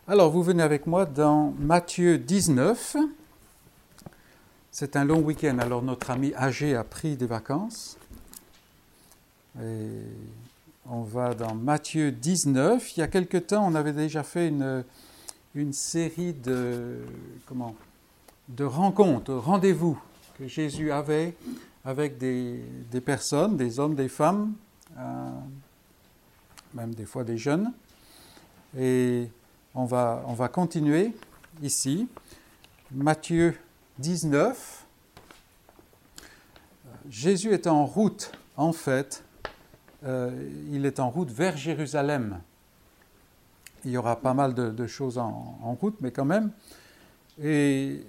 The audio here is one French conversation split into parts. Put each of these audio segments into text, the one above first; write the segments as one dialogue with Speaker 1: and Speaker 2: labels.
Speaker 1: Alors, vous venez avec moi dans Matthieu 19. C'est un long week-end, alors notre ami âgé a pris des vacances. Et on va dans Matthieu 19. Il y a quelque temps, on avait déjà fait une série de rencontres, rendez-vous que Jésus avait avec des personnes, des hommes, des femmes, même des fois des jeunes. Et on va continuer ici. Matthieu 19. Jésus est en route, en fait. Il est en route vers Jérusalem. Il y aura pas mal de choses en route, mais quand même. Et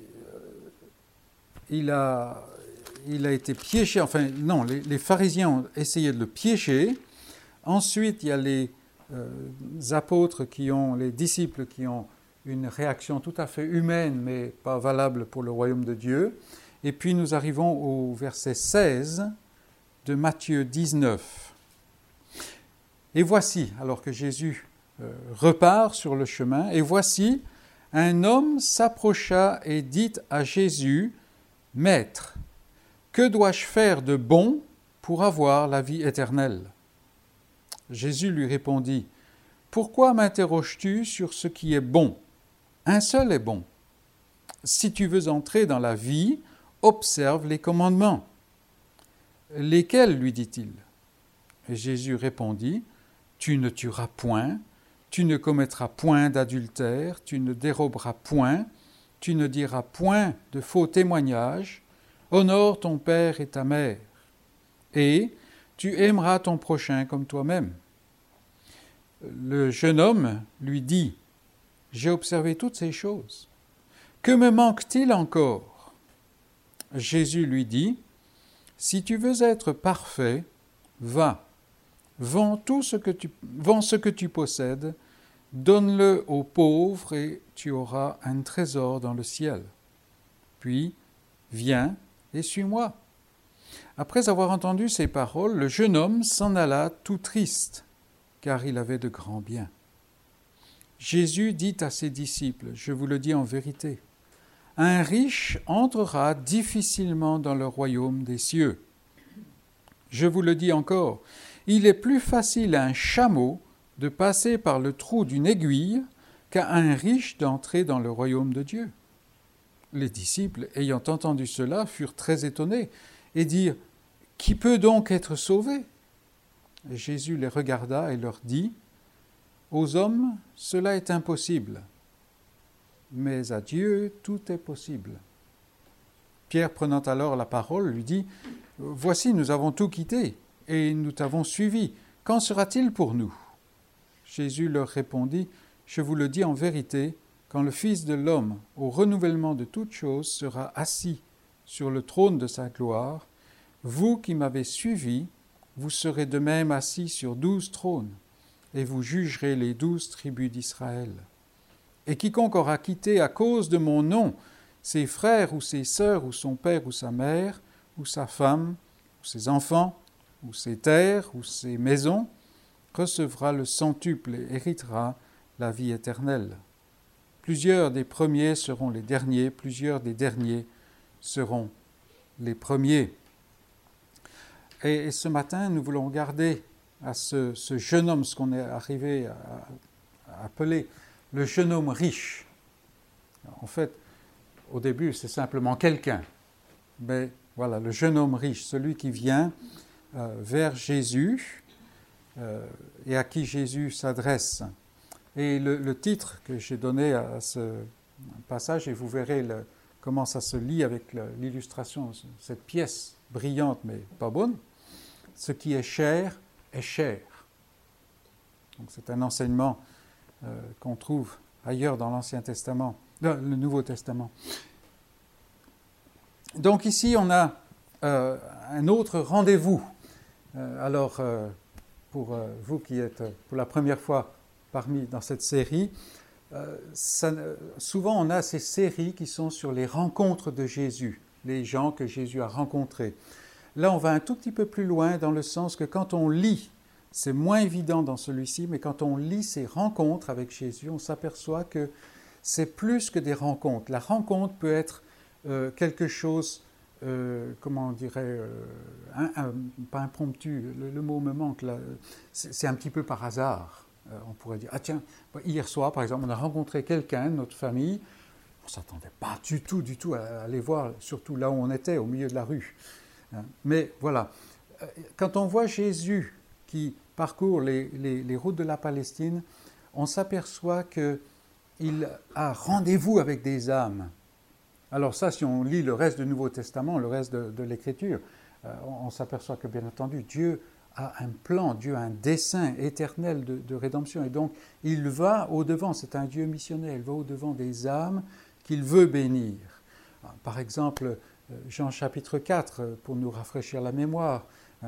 Speaker 1: il a été piégé. Enfin, non, les pharisiens ont essayé de le piéger. Ensuite, il y a les apôtres les disciples qui ont une réaction tout à fait humaine, mais pas valable pour le royaume de Dieu. Et puis nous arrivons au verset 16 de Matthieu 19. Et voici, alors que Jésus repart sur le chemin, et voici, un homme s'approcha et dit à Jésus, « Maître, que dois-je faire de bon pour avoir la vie éternelle ?» Jésus lui répondit, « Pourquoi m'interroges-tu sur ce qui est bon ? Un seul est bon. Si tu veux entrer dans la vie, observe les commandements. » « Lesquels ? lui dit-il. Et Jésus répondit, « Tu ne tueras point, tu ne commettras point d'adultère, tu ne déroberas point, tu ne diras point de faux témoignages, honore ton père et ta mère, et tu aimeras ton prochain comme toi-même. » Le jeune homme lui dit, « J'ai observé toutes ces choses. Que me manque-t-il encore ?» Jésus lui dit, « Si tu veux être parfait, va, vends ce que tu possèdes, donne-le aux pauvres et tu auras un trésor dans le ciel. Puis, viens et suis-moi. » Après avoir entendu ces paroles, le jeune homme s'en alla tout triste, car il avait de grands biens. Jésus dit à ses disciples, « Je vous le dis en vérité, un riche entrera difficilement dans le royaume des cieux. Je vous le dis encore, il est plus facile à un chameau de passer par le trou d'une aiguille qu'à un riche d'entrer dans le royaume de Dieu. » Les disciples, ayant entendu cela, furent très étonnés et dirent, « Qui peut donc être sauvé ?» Et Jésus les regarda et leur dit, « Aux hommes, cela est impossible, mais à Dieu, tout est possible. » Pierre, prenant alors la parole, lui dit, « Voici, nous avons tout quitté et nous t'avons suivi. Qu'en sera-t-il pour nous ?» Jésus leur répondit, « Je vous le dis en vérité, quand le Fils de l'homme, au renouvellement de toutes choses, sera assis sur le trône de sa gloire, vous qui m'avez suivi, vous serez de même assis sur 12 trônes, et vous jugerez les 12 tribus d'Israël. Et quiconque aura quitté à cause de mon nom ses frères ou ses sœurs ou son père ou sa mère, ou sa femme, ou ses enfants, ou ses terres, ou ses maisons, recevra le centuple et héritera la vie éternelle. Plusieurs des premiers seront les derniers, plusieurs des derniers seront les premiers. » Et ce matin, nous voulons regarder à ce jeune homme, ce qu'on est arrivé à appeler le jeune homme riche. En fait, au début, c'est simplement quelqu'un. Mais voilà, le jeune homme riche, celui qui vient vers Jésus et à qui Jésus s'adresse. Et le titre que j'ai donné à ce passage, et vous verrez comment ça se lie avec l'illustration, cette pièce brillante mais pas bonne, « Ce qui est cher est cher ». Donc c'est un enseignement qu'on trouve ailleurs dans l'Ancien Testament, le Nouveau Testament. Donc ici, on a un autre rendez-vous. Alors, pour vous qui êtes pour la première fois dans cette série, souvent on a ces séries qui sont sur les rencontres de Jésus, les gens que Jésus a rencontrés. Là, on va un tout petit peu plus loin dans le sens que quand on lit C'est moins évident dans celui-ci, mais quand on lit ces rencontres avec Jésus, on s'aperçoit que c'est plus que des rencontres. La rencontre peut être quelque chose, comment on dirait, pas impromptu, le mot me manque là, c'est un petit peu par hasard. On pourrait dire, ah tiens, hier soir par exemple, on a rencontré quelqu'un de notre famille, on ne s'attendait pas du tout à aller voir, surtout là où on était, au milieu de la rue. Mais voilà, quand on voit Jésus qui parcourt les routes de la Palestine, on s'aperçoit qu'il a rendez-vous avec des âmes. Alors ça, si on lit le reste du Nouveau Testament, le reste de l'Écriture, on s'aperçoit que, bien entendu, Dieu a un plan, Dieu a un dessein éternel de rédemption. Et donc, il va au-devant, c'est un Dieu missionnaire, il va au-devant des âmes qu'il veut bénir. Par exemple, Jean chapitre 4, pour nous rafraîchir la mémoire,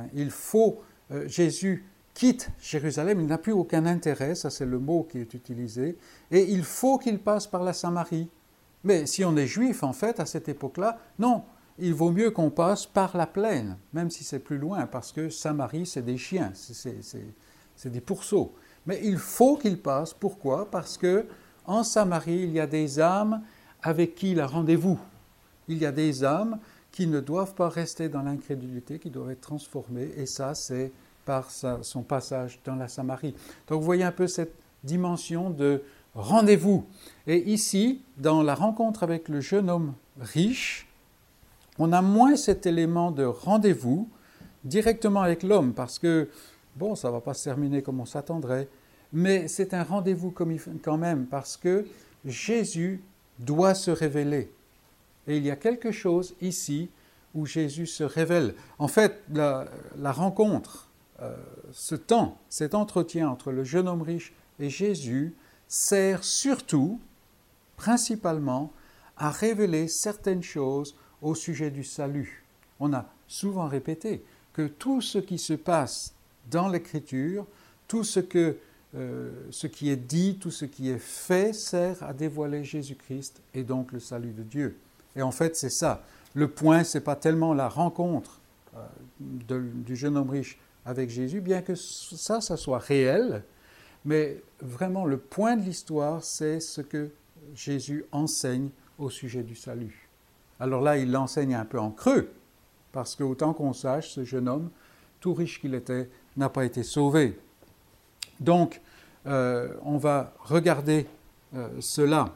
Speaker 1: Jésus quitte Jérusalem, il n'a plus aucun intérêt, ça c'est le mot qui est utilisé, et il faut qu'il passe par la Samarie. Mais si on est juif, en fait, à cette époque-là, non, il vaut mieux qu'on passe par la plaine, même si c'est plus loin, parce que Samarie, c'est des chiens, c'est des pourceaux. Mais il faut qu'il passe, pourquoi? Parce qu'en Samarie, il y a des âmes avec qui il a rendez-vous. Il y a des âmes qui ne doivent pas rester dans l'incrédulité, qui doivent être transformées, et ça, c'est par son passage dans la Samarie. Donc vous voyez un peu cette dimension de rendez-vous. Et ici, dans la rencontre avec le jeune homme riche, on a moins cet élément de rendez-vous directement avec l'homme, parce que, bon, ça ne va pas se terminer comme on s'attendrait, mais c'est un rendez-vous quand même, parce que Jésus doit se révéler. Et il y a quelque chose ici où Jésus se révèle. En fait, la rencontre, ce temps, cet entretien entre le jeune homme riche et Jésus sert surtout, principalement, à révéler certaines choses au sujet du salut. On a souvent répété que tout ce qui se passe dans l'Écriture, tout ce qui est dit, tout ce qui est fait sert à dévoiler Jésus-Christ et donc le salut de Dieu. Et en fait, c'est ça. Le point, ce n'est pas tellement la rencontre du jeune homme riche avec Jésus, bien que ça soit réel, mais vraiment le point de l'histoire, c'est ce que Jésus enseigne au sujet du salut. Alors là, il l'enseigne un peu en creux, parce qu'autant qu'on sache, ce jeune homme, tout riche qu'il était, n'a pas été sauvé. Donc, on va regarder cela.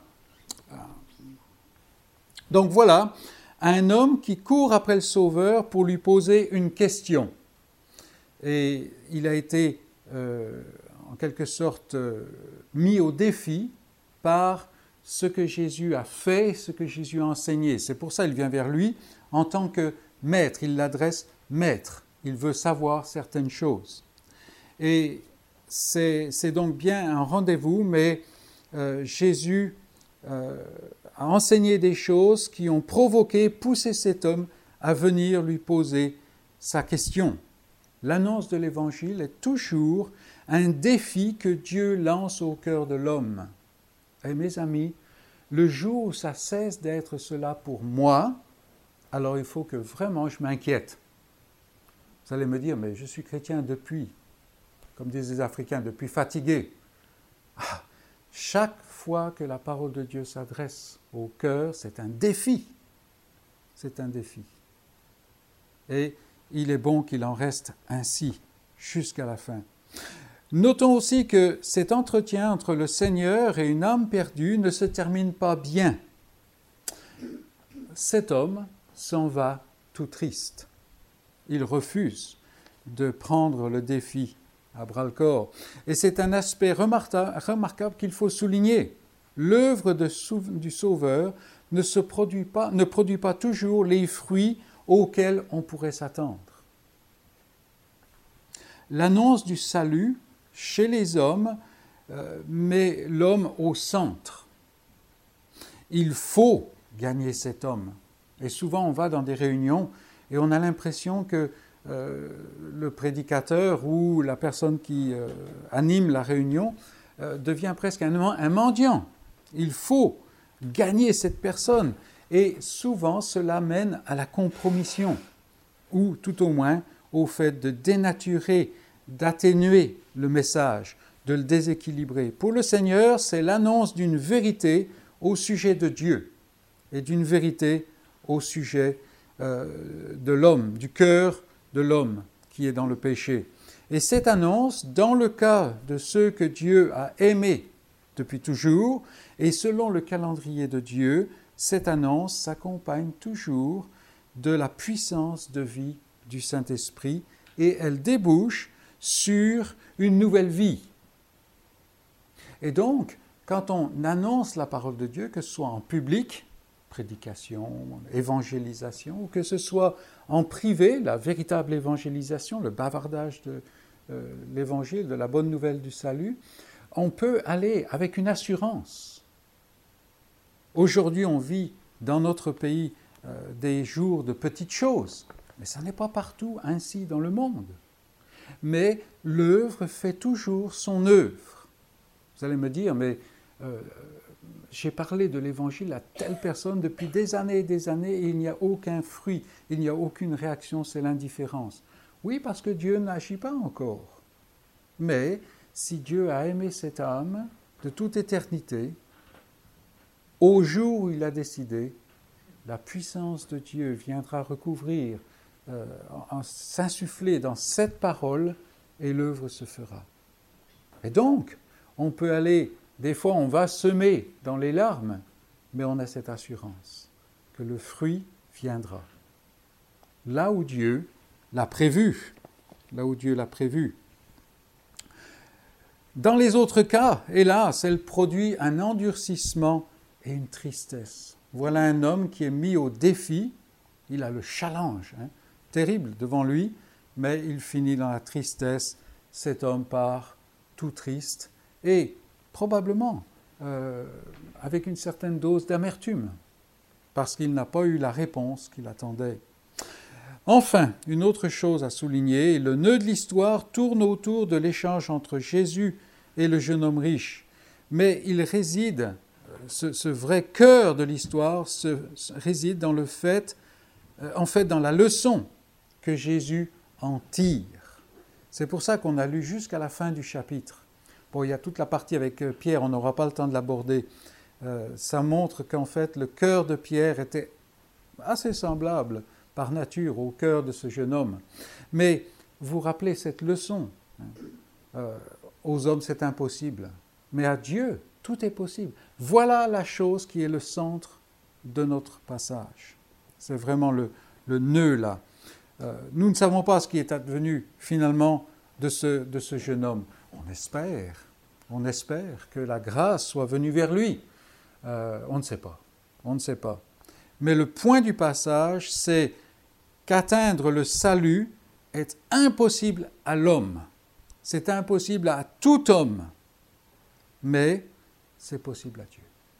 Speaker 1: Donc voilà, un homme qui court après le Sauveur pour lui poser une question. Et il a été, en quelque sorte, mis au défi par ce que Jésus a fait, ce que Jésus a enseigné. C'est pour ça qu'il vient vers lui en tant que maître. Il l'adresse maître. Il veut savoir certaines choses. Et c'est donc bien un rendez-vous, mais Jésus a enseigné des choses qui ont poussé cet homme à venir lui poser sa question. L'annonce de l'Évangile est toujours un défi que Dieu lance au cœur de l'homme. Et mes amis, le jour où ça cesse d'être cela pour moi, alors il faut que vraiment je m'inquiète. Vous allez me dire, mais je suis chrétien depuis, comme disent les Africains, depuis fatigué. Chaque fois que la parole de Dieu s'adresse au cœur, c'est un défi. C'est un défi. Et il est bon qu'il en reste ainsi jusqu'à la fin. Notons aussi que cet entretien entre le Seigneur et une âme perdue ne se termine pas bien. Cet homme s'en va tout triste. Il refuse de prendre le défi à bras-le-corps. Et c'est un aspect remarquable qu'il faut souligner. L'œuvre du Sauveur ne produit pas toujours les fruits auxquels on pourrait s'attendre. L'annonce du salut chez les hommes met l'homme au centre. Il faut gagner cet homme. Et souvent, on va dans des réunions et on a l'impression que le prédicateur ou la personne qui anime la réunion devient presque un mendiant. Il faut gagner cette personne. Et souvent, cela mène à la compromission, ou tout au moins au fait de dénaturer d'atténuer le message, de le déséquilibrer. Pour le Seigneur, c'est l'annonce d'une vérité au sujet de Dieu et d'une vérité au sujet de l'homme, du cœur de l'homme qui est dans le péché. Et cette annonce, dans le cas de ceux que Dieu a aimés depuis toujours, et selon le calendrier de Dieu, cette annonce s'accompagne toujours de la puissance de vie du Saint-Esprit et elle débouche sur une nouvelle vie. Et donc, quand on annonce la parole de Dieu, que ce soit en public, prédication, évangélisation, ou que ce soit en privé, la véritable évangélisation, le bavardage de l'évangile, de la bonne nouvelle du salut, on peut aller avec une assurance. Aujourd'hui, on vit dans notre pays des jours de petites choses, mais ça n'est pas partout ainsi dans le monde. Mais l'œuvre fait toujours son œuvre. Vous allez me dire, mais j'ai parlé de l'évangile à telle personne depuis des années et il n'y a aucun fruit, il n'y a aucune réaction, c'est l'indifférence. Oui, parce que Dieu n'agit pas encore. Mais si Dieu a aimé cette âme de toute éternité, au jour où il a décidé, la puissance de Dieu viendra recouvrir, s'insuffler dans cette parole et l'œuvre se fera. Et donc, on peut aller, des fois on va semer dans les larmes, mais on a cette assurance que le fruit viendra. Là où Dieu l'a prévu, là où Dieu l'a prévu. Dans les autres cas, hélas, elle produit un endurcissement et une tristesse. Voilà un homme qui est mis au défi, il a le challenge, terrible devant lui, mais il finit dans la tristesse. Cet homme part tout triste et probablement avec une certaine dose d'amertume, parce qu'il n'a pas eu la réponse qu'il attendait. Enfin, une autre chose à souligner, le nœud de l'histoire tourne autour de l'échange entre Jésus et le jeune homme riche. Mais il réside, ce vrai cœur de l'histoire réside dans le fait, dans la leçon que Jésus en tire. C'est pour ça qu'on a lu jusqu'à la fin du chapitre. Bon, il y a toute la partie avec Pierre, on n'aura pas le temps de l'aborder. Ça montre qu'en fait, le cœur de Pierre était assez semblable par nature au cœur de ce jeune homme. Mais vous rappelez cette leçon. Aux hommes, c'est impossible. Mais à Dieu, tout est possible. Voilà la chose qui est le centre de notre passage. C'est vraiment le nœud là. Nous ne savons pas ce qui est advenu finalement de ce jeune homme. On espère que la grâce soit venue vers lui. On ne sait pas. Mais le point du passage, c'est qu'atteindre le salut est impossible à l'homme. C'est impossible à tout homme. Mais c'est possible à Dieu.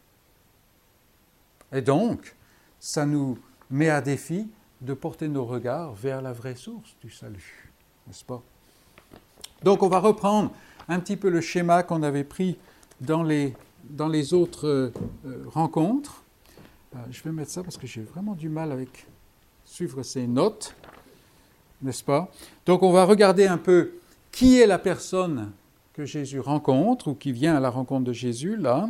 Speaker 1: Et donc, ça nous met à défi de porter nos regards vers la vraie source du salut. N'est-ce pas? Donc, on va reprendre un petit peu le schéma qu'on avait pris dans les autres rencontres. Je vais mettre ça parce que j'ai vraiment du mal avec suivre ces notes, n'est-ce pas? Donc on va regarder un peu qui est la personne que Jésus rencontre ou qui vient à la rencontre de Jésus, là.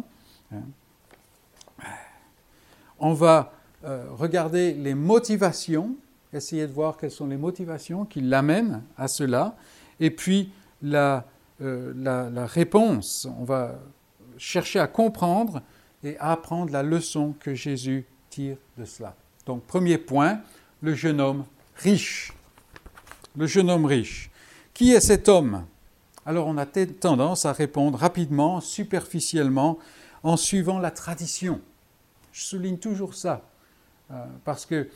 Speaker 1: On va regarder les motivations, essayer de voir quelles sont les motivations qui l'amènent à cela, et puis la réponse. On va chercher à comprendre et à apprendre la leçon que Jésus tire de cela. Donc, premier point, le jeune homme riche. Le jeune homme riche. Qui est cet homme? Alors, on a tendance à répondre rapidement, superficiellement, en suivant la tradition. Je souligne toujours ça, parce que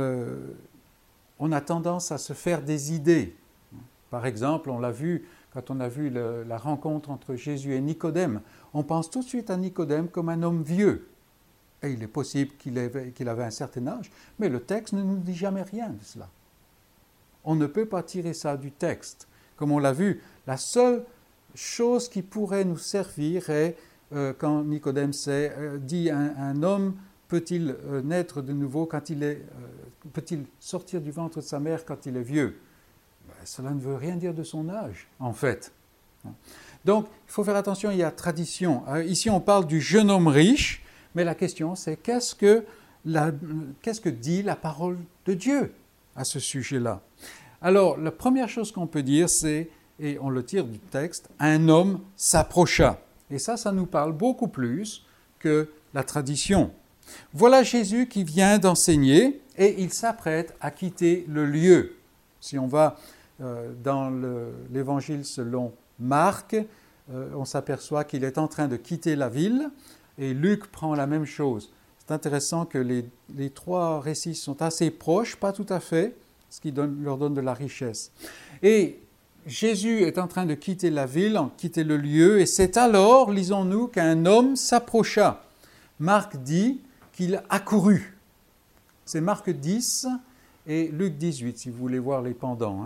Speaker 1: on a tendance à se faire des idées. Par exemple, on l'a vu quand on a vu la rencontre entre Jésus et Nicodème. On pense tout de suite à Nicodème comme un homme vieux. Et il est possible qu'il avait un certain âge, mais le texte ne nous dit jamais rien de cela. On ne peut pas tirer ça du texte. Comme on l'a vu, la seule chose qui pourrait nous servir est quand Nicodème dit un homme peut-il naître de nouveau peut-il sortir du ventre de sa mère quand il est vieux? cela ne veut rien dire de son âge, en fait. Donc, il faut faire attention, il y a tradition. Ici, on parle du jeune homme riche, mais la question, c'est qu'est-ce que dit la parole de Dieu à ce sujet-là? Alors, la première chose qu'on peut dire, c'est, et on le tire du texte, un homme s'approcha. Et ça nous parle beaucoup plus que la tradition. Voilà Jésus qui vient d'enseigner et il s'apprête à quitter le lieu. Si on va dans l'évangile selon Marc, on s'aperçoit qu'il est en train de quitter la ville et Luc prend la même chose. C'est intéressant que les trois récits sont assez proches, pas tout à fait, ce qui leur donne de la richesse. Et Jésus est en train de quitter la ville, quitter le lieu, et c'est alors, lisons-nous, qu'un homme s'approcha. Marc dit qu'il accourut. C'est Marc 10 et Luc 18, si vous voulez voir les pendants.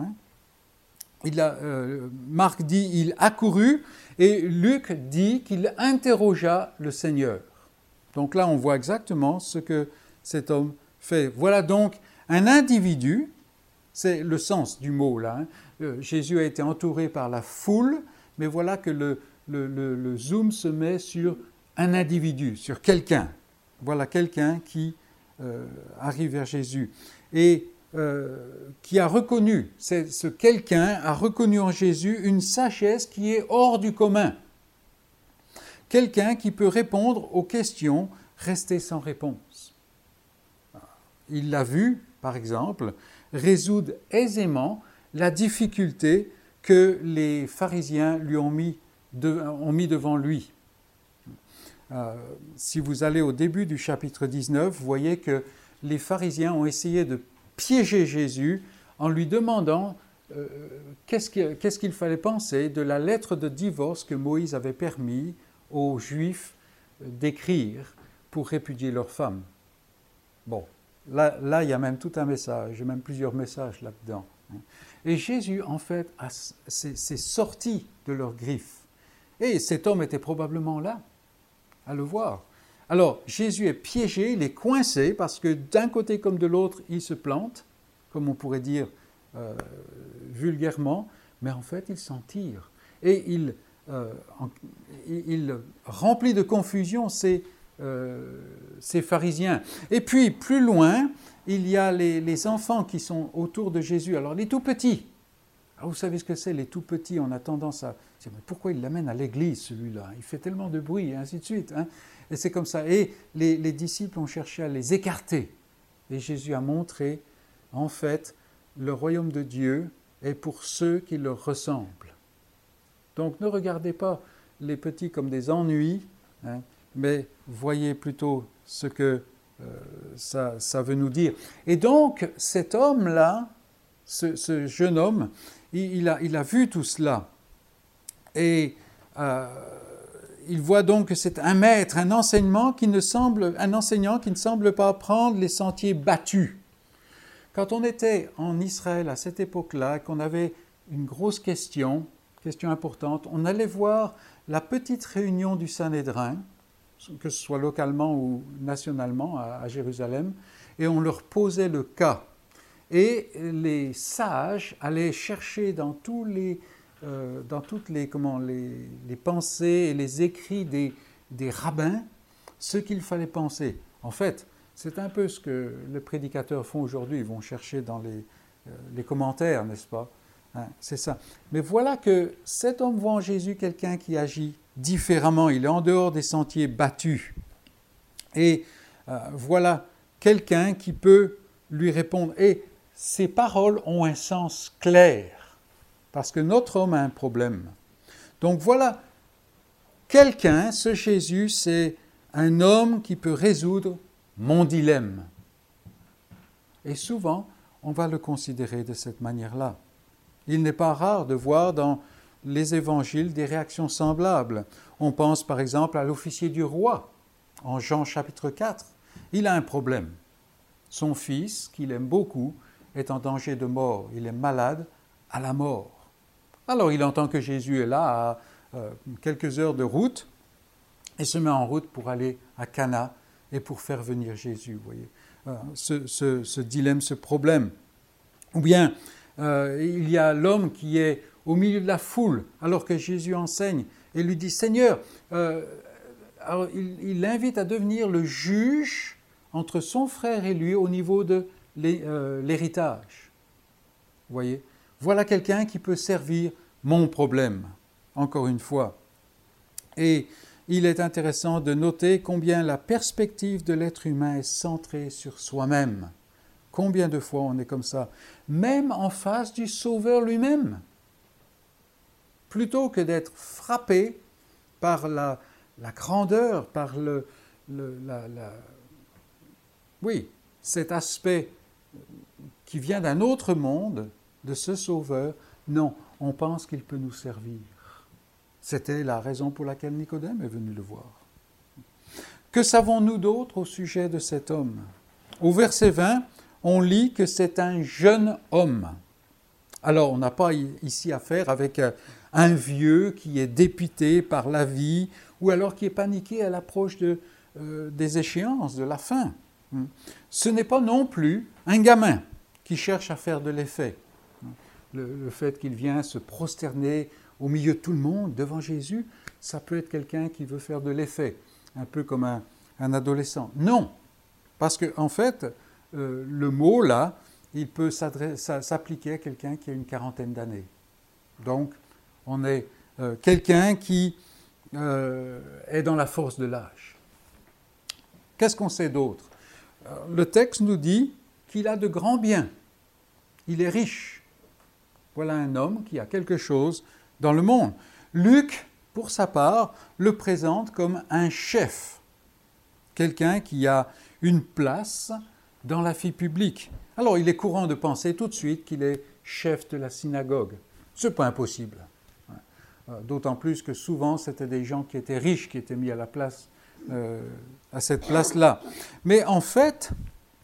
Speaker 1: Marc dit il accourut et Luc dit qu'il interrogea le Seigneur. Donc là, on voit exactement ce que cet homme fait. Voilà donc un individu, c'est le sens du mot là. Jésus a été entouré par la foule, mais voilà que le zoom se met sur un individu, sur quelqu'un. Voilà quelqu'un qui arrive vers Jésus et qui a reconnu, ce quelqu'un a reconnu en Jésus une sagesse qui est hors du commun. Quelqu'un qui peut répondre aux questions restées sans réponse. Il l'a vu, par exemple, résoudre aisément la difficulté que les pharisiens lui ont mis devant lui. Si vous allez au début du chapitre 19, vous voyez que les pharisiens ont essayé de piéger Jésus en lui demandant qu'est-ce qu'il fallait penser de la lettre de divorce que Moïse avait permis aux Juifs d'écrire pour répudier leurs femmes. Bon, là, il y a même tout un message, il y a même plusieurs messages là-dedans. Et Jésus, en fait, s'est sorti de leurs griffes. Et cet homme était probablement là, à le voir. Alors, Jésus est piégé, il est coincé, parce que d'un côté comme de l'autre, il se plante, comme on pourrait dire vulgairement, mais en fait, il s'en tire. Et il remplit de confusion ces pharisiens. Et puis, plus loin, il y a les enfants qui sont autour de Jésus. Alors, les tout-petits. Alors, vous savez ce que c'est, les tout-petits, on a tendance à dire, mais pourquoi il l'amène à l'église, celui-là? Il fait tellement de bruit, et ainsi de suite. Et c'est comme ça. Et les disciples ont cherché à les écarter. Et Jésus a montré, en fait, le royaume de Dieu est pour ceux qui leur ressemblent. Donc, ne regardez pas les petits comme des ennuis, mais voyez plutôt ce que ça veut nous dire. Et donc, cet homme-là, ce jeune homme, il a vu tout cela. Et il voit donc que c'est un maître, un enseignant qui ne semble pas prendre les sentiers battus. Quand on était en Israël à cette époque-là, qu'on avait une grosse question importante, on allait voir la petite réunion du Sanhédrin, que ce soit localement ou nationalement à Jérusalem, et on leur posait le cas. Et les sages allaient chercher dans toutes les pensées et les écrits des rabbins ce qu'il fallait penser. En fait, c'est un peu ce que les prédicateurs font aujourd'hui. Ils vont chercher dans les commentaires, n'est-ce pas? C'est ça. Mais voilà que cet homme voit en Jésus quelqu'un qui agit différemment. Il est en dehors des sentiers battus. Et voilà quelqu'un qui peut lui répondre. Et ces paroles ont un sens clair, parce que notre homme a un problème. Donc voilà, quelqu'un, ce Jésus, c'est un homme qui peut résoudre mon dilemme. Et souvent, on va le considérer de cette manière-là. Il n'est pas rare de voir dans les évangiles des réactions semblables. On pense par exemple à l'officier du roi, en Jean chapitre 4. Il a un problème. Son fils, qu'il aime beaucoup, est en danger de mort. Il est malade à la mort. Alors il entend que Jésus est là à quelques heures de route et se met en route pour aller à Cana et pour faire venir Jésus. Vous voyez, ce dilemme, ce problème. Ou bien Il y a l'homme qui est au milieu de la foule, alors que Jésus enseigne, et lui dit, Seigneur, alors il l'invite à devenir le juge entre son frère et lui au niveau de l'héritage. Vous voyez ? Voilà quelqu'un qui peut servir mon problème, encore une fois. Et il est intéressant de noter combien la perspective de l'être humain est centrée sur soi-même. Combien de fois on est comme ça, même en face du Sauveur lui-même. Plutôt que d'être frappé par la grandeur, par cet aspect qui vient d'un autre monde, de ce Sauveur, non, on pense qu'il peut nous servir. C'était la raison pour laquelle Nicodème est venu le voir. Que savons-nous d'autre au sujet de cet homme ? Au verset 20, on lit que c'est un jeune homme. Alors, on n'a pas ici affaire avec un vieux qui est dépité par la vie ou alors qui est paniqué à l'approche des échéances, de la fin. Ce n'est pas non plus un gamin qui cherche à faire de l'effet. Le fait qu'il vient se prosterner au milieu de tout le monde, devant Jésus, ça peut être quelqu'un qui veut faire de l'effet, un peu comme un adolescent. Non, parce qu'en fait, le mot là, il peut s'appliquer à quelqu'un qui a une quarantaine d'années. Donc, on est quelqu'un qui est dans la force de l'âge. Qu'est-ce qu'on sait d'autre ? Le texte nous dit qu'il a de grands biens. Il est riche. Voilà un homme qui a quelque chose dans le monde. Luc, pour sa part, le présente comme un chef. Quelqu'un qui a une place dans la vie publique. Alors, il est courant de penser tout de suite qu'il est chef de la synagogue. Ce n'est pas impossible. D'autant plus que souvent, c'était des gens qui étaient riches qui étaient mis à cette place-là. Mais en fait,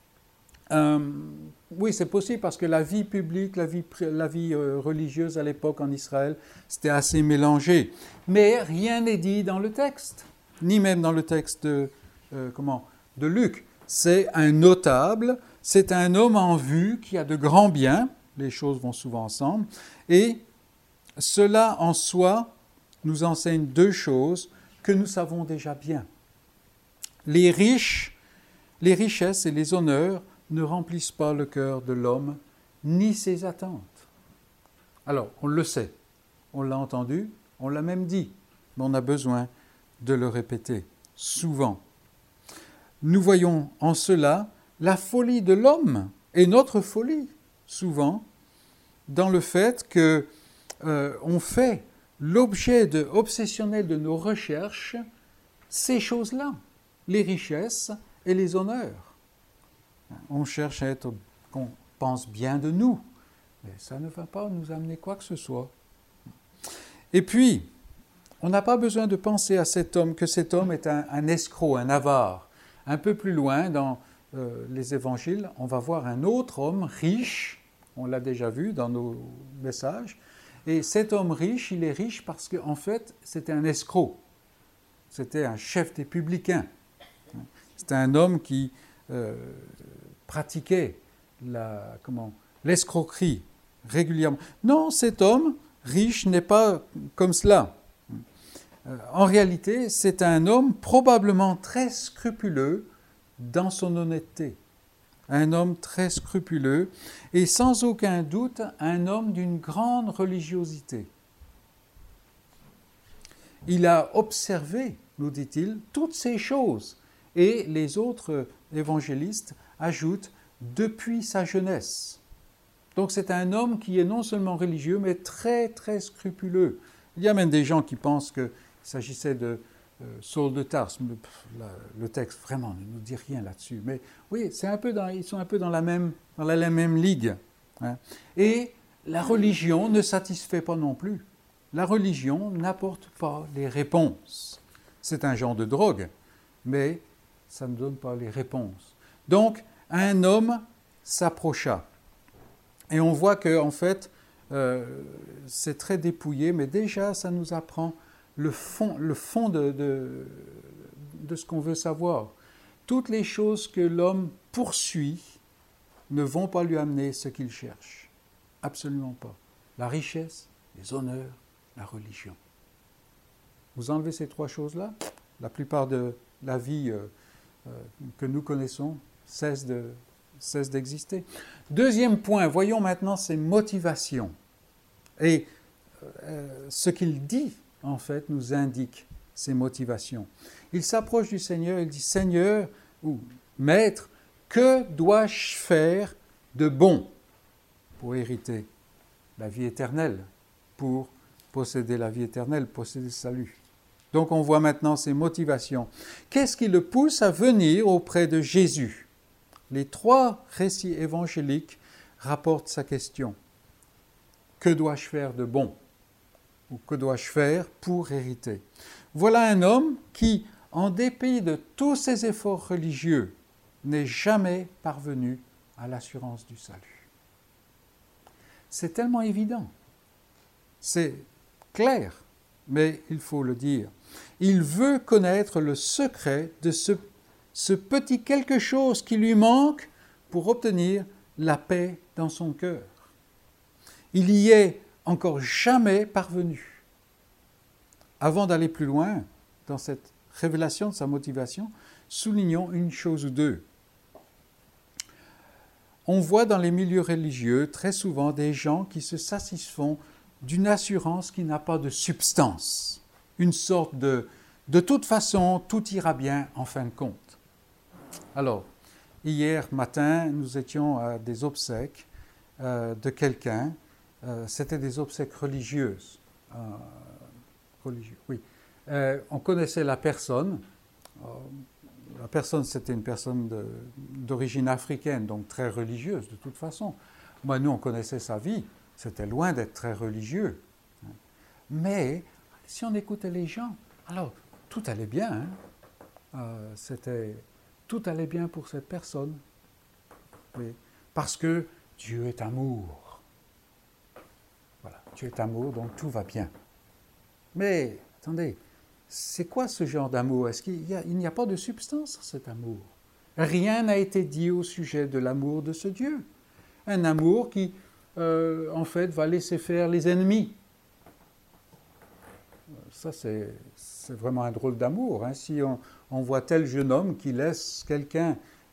Speaker 1: oui, c'est possible parce que la vie publique, la vie religieuse à l'époque en Israël, c'était assez mélangé. Mais rien n'est dit dans le texte, ni même dans le texte de Luc. C'est un notable, c'est un homme en vue qui a de grands biens, les choses vont souvent ensemble, et cela en soi nous enseigne deux choses que nous savons déjà bien. Les richesses et les honneurs ne remplissent pas le cœur de l'homme, ni ses attentes. Alors, on le sait, on l'a entendu, on l'a même dit, mais on a besoin de le répéter souvent. Nous voyons en cela la folie de l'homme et notre folie, souvent, dans le fait qu'on fait l'objet obsessionnel de nos recherches ces choses-là, les richesses et les honneurs. On cherche à être, qu'on pense bien de nous, mais ça ne va pas nous amener quoi que ce soit. Et puis, on n'a pas besoin de penser à cet homme, que cet homme est un escroc, un avare. Un peu plus loin, dans les évangiles, on va voir un autre homme riche, on l'a déjà vu dans nos messages, et cet homme riche, il est riche parce qu'en fait, c'était un escroc. C'était un chef des publicains. C'était un homme qui pratiquait l'escroquerie régulièrement. Non, cet homme riche n'est pas comme cela. En réalité, c'est un homme probablement très scrupuleux dans son honnêteté. Un homme très scrupuleux et sans aucun doute un homme d'une grande religiosité. Il a observé, nous dit-il, toutes ces choses. Et les autres évangélistes ajoutent « depuis sa jeunesse ». Donc c'est un homme qui est non seulement religieux, mais très, très scrupuleux. Il y a même des gens qui pensent qu'il s'agissait de Saul de Tarse. Le texte, vraiment, ne nous dit rien là-dessus. Mais oui, ils sont un peu dans la même ligue. Hein. Et la religion ne satisfait pas non plus. La religion n'apporte pas les réponses. C'est un genre de drogue, mais ça ne donne pas les réponses. Donc, un homme s'approcha. Et on voit qu'en fait, c'est très dépouillé, mais déjà, ça nous apprend le fond de ce qu'on veut savoir. Toutes les choses que l'homme poursuit ne vont pas lui amener ce qu'il cherche. Absolument pas. La richesse, les honneurs, la religion. Vous enlevez ces trois choses-là, la plupart de la vie que nous connaissons cesse d'exister. Deuxième point, voyons maintenant ses motivations. Et ce qu'il dit, en fait, nous indique ses motivations. Il s'approche du Seigneur, il dit « Seigneur » ou « Maître, que dois-je faire de bon pour hériter la vie éternelle, pour posséder la vie éternelle, posséder le salut ?» Donc on voit maintenant ses motivations. Qu'est-ce qui le pousse à venir auprès de Jésus? Les trois récits évangéliques rapportent sa question. Que dois-je faire de bon? Ou que dois-je faire pour hériter? Voilà un homme qui, en dépit de tous ses efforts religieux, n'est jamais parvenu à l'assurance du salut. C'est tellement évident. C'est clair, mais il faut le dire. Il veut connaître le secret de ce petit quelque chose qui lui manque pour obtenir la paix dans son cœur. Il y est encore jamais parvenu. Avant d'aller plus loin dans cette révélation de sa motivation, soulignons une chose ou deux. On voit dans les milieux religieux très souvent des gens qui se satisfont d'une assurance qui n'a pas de substance, une sorte de toute façon, tout ira bien en fin de compte. Alors, hier matin, nous étions à des obsèques de quelqu'un. C'était des obsèques religieuses. Oui. On connaissait la personne. La personne, c'était une personne d'origine africaine, donc très religieuse de toute façon. Moi, nous, on connaissait sa vie. C'était loin d'être très religieux. Mais, si on écoutait les gens, alors, tout allait bien. Tout allait bien pour cette personne. Oui. Parce que Dieu est amour. Voilà, Dieu est amour, donc tout va bien. Mais, attendez, c'est quoi ce genre d'amour? Est-ce qu'il n'y a pas de substance à cet amour? Rien n'a été dit au sujet de l'amour de ce Dieu. Un amour qui, en fait, va laisser faire les ennemis. Ça, c'est vraiment un drôle d'amour. Hein. Si on voit tel jeune homme qui laisse quelqu'un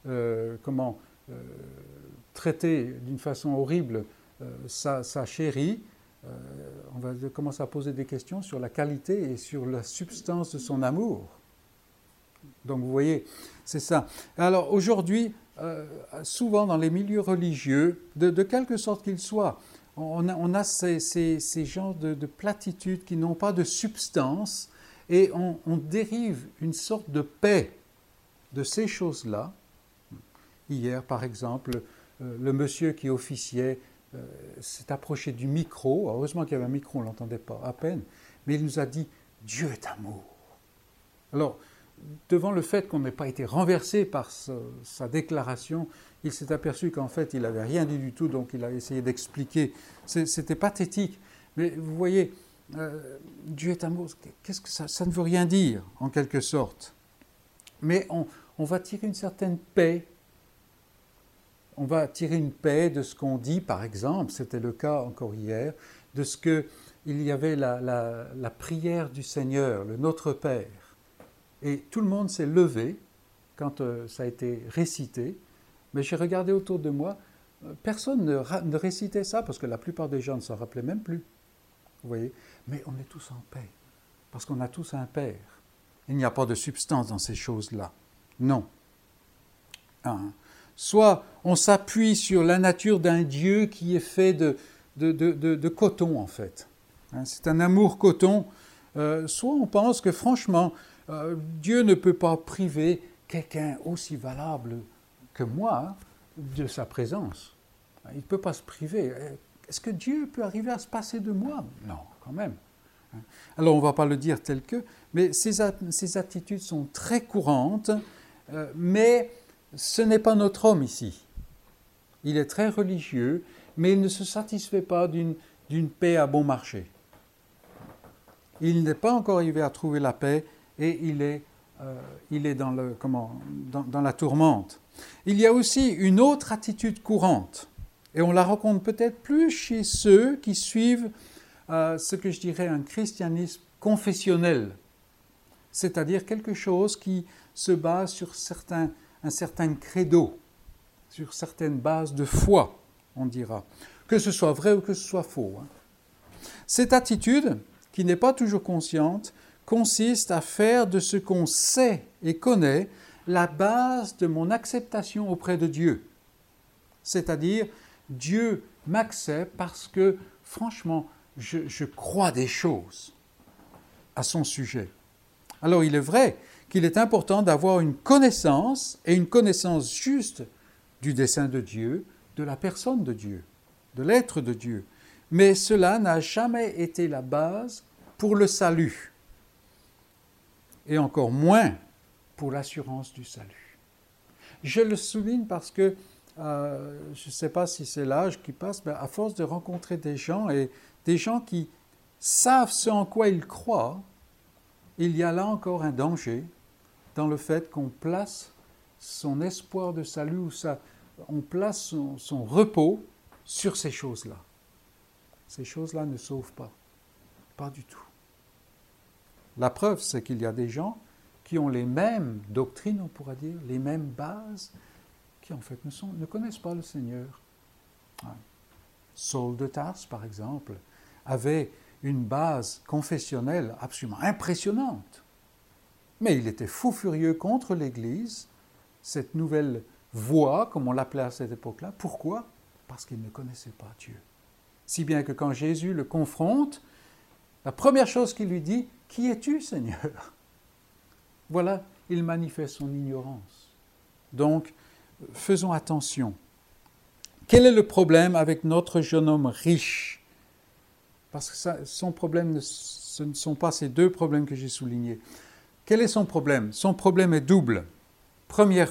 Speaker 1: traiter d'une façon horrible sa chérie, on va commencer à poser des questions sur la qualité et sur la substance de son amour. Donc vous voyez, c'est ça. Alors aujourd'hui, souvent dans les milieux religieux, de quelque sorte qu'ils soient, on a ces genres de platitudes qui n'ont pas de substance et on dérive une sorte de paix de ces choses-là. Hier, par exemple, le monsieur qui officiait s'est approché du micro. Heureusement qu'il y avait un micro, on ne l'entendait pas à peine. Mais il nous a dit « Dieu est amour ». Alors, devant le fait qu'on n'ait pas été renversé par sa déclaration, il s'est aperçu qu'en fait, il n'avait rien dit du tout, donc il a essayé d'expliquer. C'était pathétique. Mais vous voyez, Dieu est amour, qu'est-ce que ça ne veut rien dire, en quelque sorte. Mais on va tirer une certaine paix. On va tirer une paix de ce qu'on dit, par exemple, c'était le cas encore hier, de ce qu'il y avait la prière du Seigneur, le Notre Père. Et tout le monde s'est levé quand ça a été récité. Mais j'ai regardé autour de moi, personne ne récitait ça, parce que la plupart des gens ne s'en rappelaient même plus. Vous voyez? Mais on est tous en paix, parce qu'on a tous un Père. Il n'y a pas de substance dans ces choses-là. Non. Soit on s'appuie sur la nature d'un Dieu qui est fait de coton, en fait. C'est un amour coton. Soit on pense que, franchement, Dieu ne peut pas priver quelqu'un aussi valable que moi de sa présence. Il ne peut pas se priver. Est-ce que Dieu peut arriver à se passer de moi? Non, quand même. Alors, on ne va pas le dire tel que, mais ces attitudes sont très courantes, mais ce n'est pas notre homme ici. Il est très religieux, mais il ne se satisfait pas d'une paix à bon marché. Il n'est pas encore arrivé à trouver la paix et il est dans la tourmente. Il y a aussi une autre attitude courante. Et on la rencontre peut-être plus chez ceux qui suivent ce que je dirais un christianisme confessionnel, c'est-à-dire quelque chose qui se base sur un certain credo, sur certaines bases de foi, on dira, que ce soit vrai ou que ce soit faux. Cette attitude, qui n'est pas toujours consciente, consiste à faire de ce qu'on sait et connaît la base de mon acceptation auprès de Dieu. C'est-à-dire, Dieu m'accepte parce que, franchement, je crois des choses à son sujet. Alors, il est vrai qu'il est important d'avoir une connaissance, et une connaissance juste du dessein de Dieu, de la personne de Dieu, de l'être de Dieu. Mais cela n'a jamais été la base pour le salut, et encore moins pour l'assurance du salut. Je le souligne parce que, je ne sais pas si c'est l'âge qui passe, mais à force de rencontrer des gens, et des gens qui savent ce en quoi ils croient, il y a là encore un danger dans le fait qu'on place son espoir de salut, ou on place son repos sur ces choses-là. Ces choses-là ne sauvent pas du tout. La preuve, c'est qu'il y a des gens qui ont les mêmes doctrines, on pourra dire, les mêmes bases, qui en fait ne connaissent pas le Seigneur. Saul de Tarse, par exemple, avait une base confessionnelle absolument impressionnante. Mais il était fou furieux contre l'Église, cette nouvelle voie, comme on l'appelait à cette époque-là. Pourquoi ? Parce qu'il ne connaissait pas Dieu. Si bien que quand Jésus le confronte, la première chose qu'il lui dit, « Qui es-tu, Seigneur ?» Voilà, il manifeste son ignorance. Donc, faisons attention. Quel est le problème avec notre jeune homme riche ? Parce que son problème, ce ne sont pas ces deux problèmes que j'ai soulignés. Quel est son problème ? Son problème est double. Première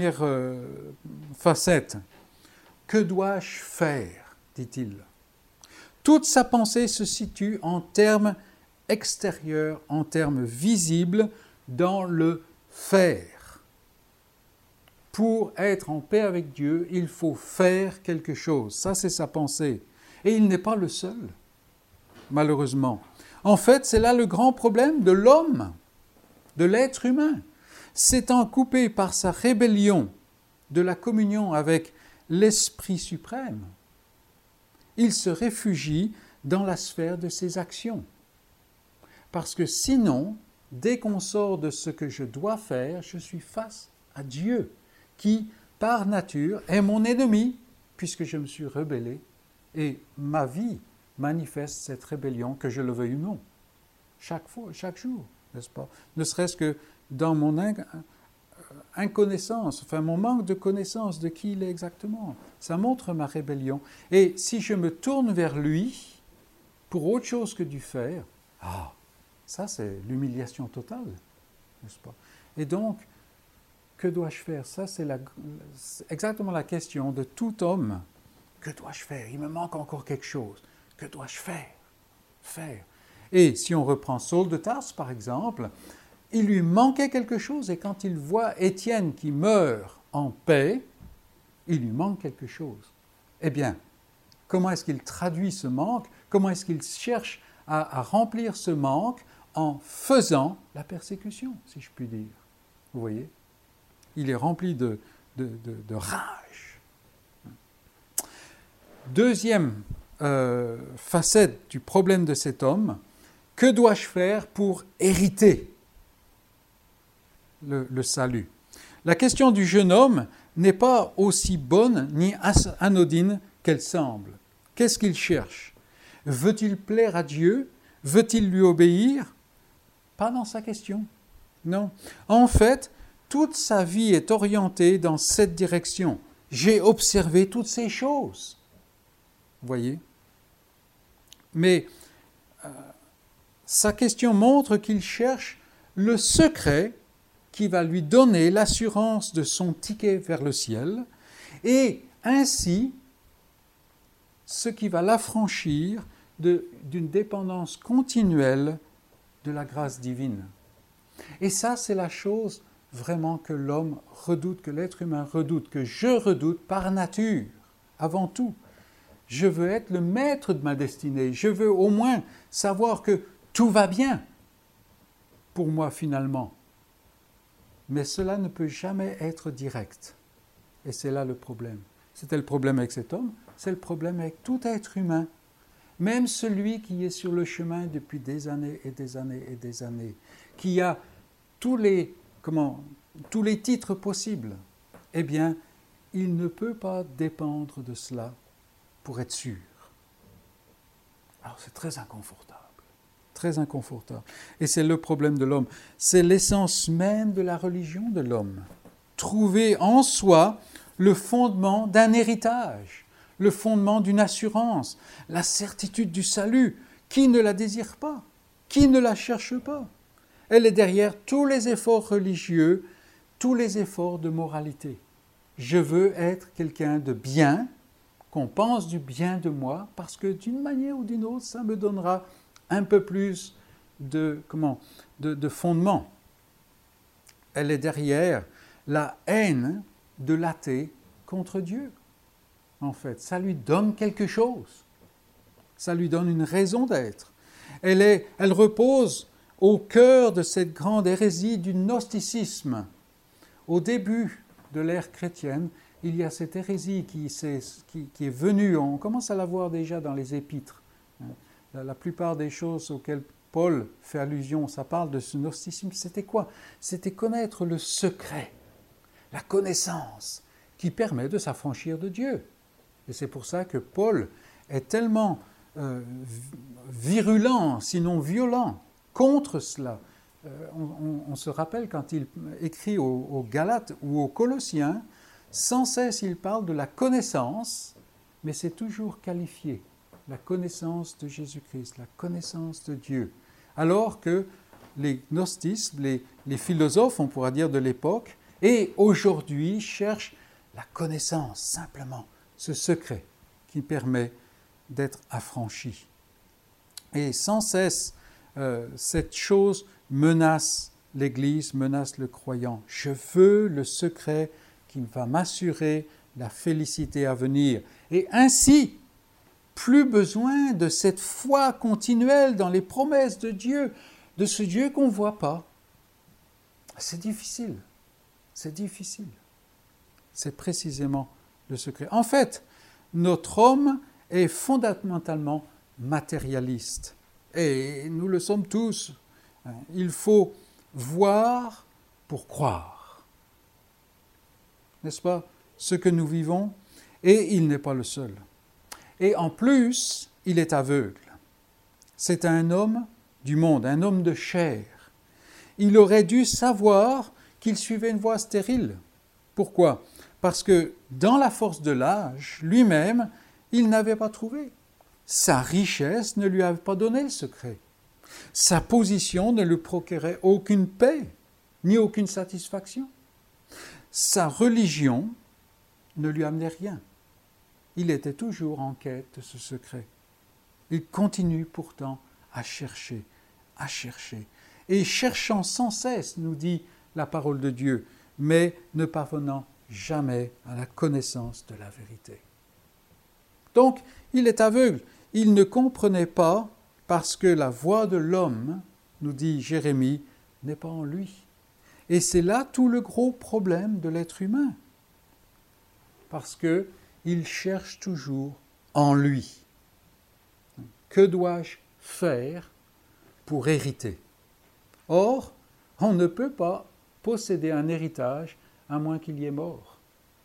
Speaker 1: facette. Que dois-je faire ? Dit-il. Toute sa pensée se situe en termes extérieurs, en termes visibles, dans le faire. Pour être en paix avec Dieu, il faut faire quelque chose. Ça, c'est sa pensée. Et il n'est pas le seul, malheureusement. En fait, c'est là le grand problème de l'homme, de l'être humain. S'étant coupé par sa rébellion de la communion avec l'Esprit suprême, il se réfugie dans la sphère de ses actions. Parce que sinon, dès qu'on sort de ce que je dois faire, je suis face à Dieu, qui, par nature, est mon ennemi, puisque je me suis rebellé, et ma vie manifeste cette rébellion, que je le veuille ou non, chaque fois, chaque jour, n'est-ce pas ? Ne serait-ce que dans mon inconnaissance, enfin mon manque de connaissance de qui il est exactement. Ça montre ma rébellion. Et si je me tourne vers lui, pour autre chose que du faire, ça c'est l'humiliation totale, n'est-ce pas ? Et donc, que dois-je faire ? Ça c'est exactement la question de tout homme. Que dois-je faire ? Il me manque encore quelque chose. Que dois-je faire ? Et si on reprend Saul de Tarse par exemple, il lui manquait quelque chose, et quand il voit Étienne qui meurt en paix, il lui manque quelque chose. Eh bien, comment est-ce qu'il traduit ce manque ? Comment est-ce qu'il cherche à remplir ce manque en faisant la persécution, si je puis dire ? Vous voyez ? Il est rempli de rage. Deuxième facette du problème de cet homme, que dois-je faire pour hériter le salut ? La question du jeune homme n'est pas aussi bonne ni anodine qu'elle semble. Qu'est-ce qu'il cherche ? Veut-il plaire à Dieu ? Veut-il lui obéir ? Pas dans sa question. Non. En fait, toute sa vie est orientée dans cette direction. J'ai observé toutes ces choses. Vous voyez ? Mais sa question montre qu'il cherche le secret qui va lui donner l'assurance de son ticket vers le ciel, et ainsi ce qui va l'affranchir d'une dépendance continuelle de la grâce divine. Et ça, c'est la chose vraiment que l'homme redoute, que l'être humain redoute, que je redoute par nature, avant tout. Je veux être le maître de ma destinée. Je veux au moins savoir que tout va bien pour moi finalement. Mais cela ne peut jamais être direct. Et c'est là le problème. C'était le problème avec cet homme, c'est le problème avec tout être humain. Même celui qui est sur le chemin depuis des années et des années et des années, qui a tous les titres possibles, eh bien, il ne peut pas dépendre de cela pour être sûr. Alors c'est très inconfortable. Très inconfortable. Et c'est le problème de l'homme. C'est l'essence même de la religion de l'homme. Trouver en soi le fondement d'un héritage, le fondement d'une assurance, la certitude du salut. Qui ne la désire pas? Qui ne la cherche pas? Elle est derrière tous les efforts religieux, tous les efforts de moralité. Je veux être quelqu'un de bien, qu'on pense du bien de moi, parce que d'une manière ou d'une autre, ça me donnera un peu plus de fondement. Elle est derrière la haine de l'athée contre Dieu. En fait, ça lui donne quelque chose. Ça lui donne une raison d'être. Elle repose au cœur de cette grande hérésie du gnosticisme. Au début de l'ère chrétienne, il y a cette hérésie qui est venue, on commence à la voir déjà dans les épîtres. La plupart des choses auxquelles Paul fait allusion, ça parle de ce gnosticisme. C'était quoi? C'était connaître le secret, la connaissance qui permet de s'affranchir de Dieu. Et c'est pour ça que Paul est tellement virulent, sinon violent, contre cela. On se rappelle quand il écrit aux Galates ou aux Colossiens, sans cesse il parle de la connaissance, mais c'est toujours qualifié. La connaissance de Jésus-Christ, la connaissance de Dieu. Alors que les gnostiques, les philosophes, on pourra dire de l'époque, et aujourd'hui cherchent la connaissance, simplement, ce secret qui permet d'être affranchi. Et sans cesse, cette chose menace l'Église, menace le croyant. Je veux le secret qui va m'assurer la félicité à venir. Et ainsi, plus besoin de cette foi continuelle dans les promesses de Dieu, de ce Dieu qu'on ne voit pas. C'est difficile. C'est difficile. C'est précisément le secret. En fait, notre homme est fondamentalement matérialiste. Et nous le sommes tous. Il faut voir pour croire. N'est-ce pas? Ce que nous vivons, et il n'est pas le seul. Et en plus, il est aveugle. C'est un homme du monde, un homme de chair. Il aurait dû savoir qu'il suivait une voie stérile. Pourquoi? Parce que dans la force de l'âge, lui-même, il n'avait pas trouvé. Sa richesse ne lui avait pas donné le secret. Sa position ne lui procurait aucune paix, ni aucune satisfaction. Sa religion ne lui amenait rien. Il était toujours en quête de ce secret. Il continue pourtant à chercher. Et cherchant sans cesse, nous dit la parole de Dieu, mais ne parvenant jamais à la connaissance de la vérité. Donc, il est aveugle. Il ne comprenait pas parce que la voix de l'homme, nous dit Jérémie, n'est pas en lui. Et c'est là tout le gros problème de l'être humain. Parce qu'il cherche toujours en lui. Que dois-je faire pour hériter? Or, on ne peut pas posséder un héritage à moins qu'il y ait mort.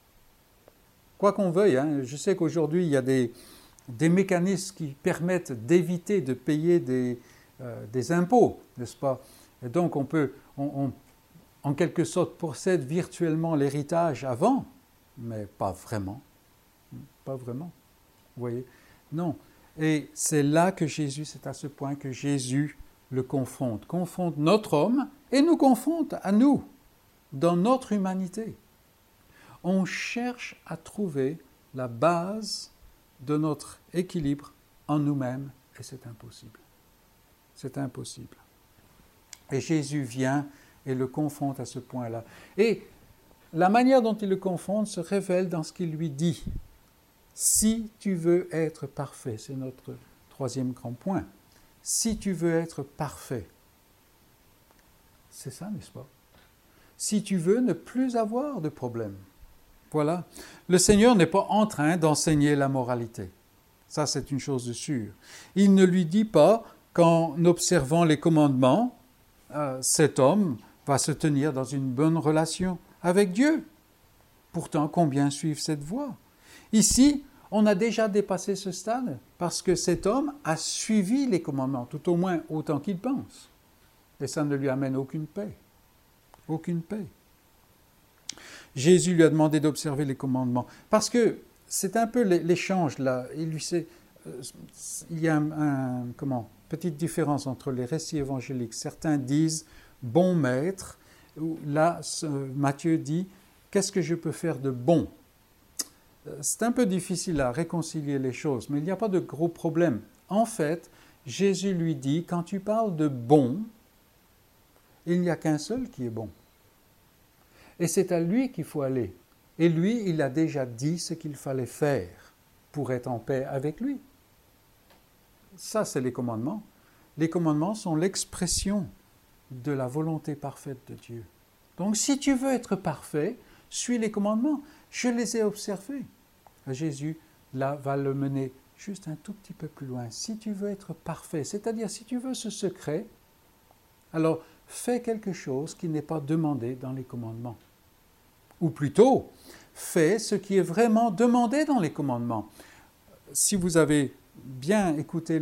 Speaker 1: Quoi qu'on veuille, je sais qu'aujourd'hui il y a des mécanismes qui permettent d'éviter de payer des impôts, n'est-ce pas? Et donc on peut, en quelque sorte, possède virtuellement l'héritage avant, mais pas vraiment. Pas vraiment. Vous voyez? Non. Et c'est là que Jésus, c'est à ce point que Jésus le confronte notre homme et nous confronte à nous, dans notre humanité. On cherche à trouver la base de notre équilibre en nous-mêmes et c'est impossible. C'est impossible. Et Jésus vient et le confronte à ce point-là. Et la manière dont il le confronte se révèle dans ce qu'il lui dit. Si tu veux être parfait, c'est notre troisième grand point. Si tu veux être parfait, c'est ça, n'est-ce pas? Si tu veux ne plus avoir de problème. Voilà. Le Seigneur n'est pas en train d'enseigner la moralité. Ça, c'est une chose de sûre. Il ne lui dit pas qu'en observant les commandements, cet homme va se tenir dans une bonne relation avec Dieu. Pourtant, combien suivent cette voie? Ici, on a déjà dépassé ce stade parce que cet homme a suivi les commandements, tout au moins autant qu'il pense. Et ça ne lui amène aucune paix. Aucune paix. Jésus lui a demandé d'observer les commandements. Parce que c'est un peu l'échange là. Il y a petite différence entre les récits évangéliques. Certains disent « bon maître ». Là, Matthieu dit « qu'est-ce que je peux faire de bon ?» C'est un peu difficile à réconcilier les choses, mais il n'y a pas de gros problème. En fait, Jésus lui dit « quand tu parles de bon, il n'y a qu'un seul qui est bon. Et c'est à lui qu'il faut aller. Et lui, il a déjà dit ce qu'il fallait faire pour être en paix avec lui. » Ça, c'est les commandements. Les commandements sont l'expression de la volonté parfaite de Dieu. Donc, si tu veux être parfait, suis les commandements. Je les ai observés. Jésus, là, va le mener juste un tout petit peu plus loin. Si tu veux être parfait, c'est-à-dire si tu veux ce secret, alors fais quelque chose qui n'est pas demandé dans les commandements. Ou plutôt, fais ce qui est vraiment demandé dans les commandements. Si vous avez bien écouté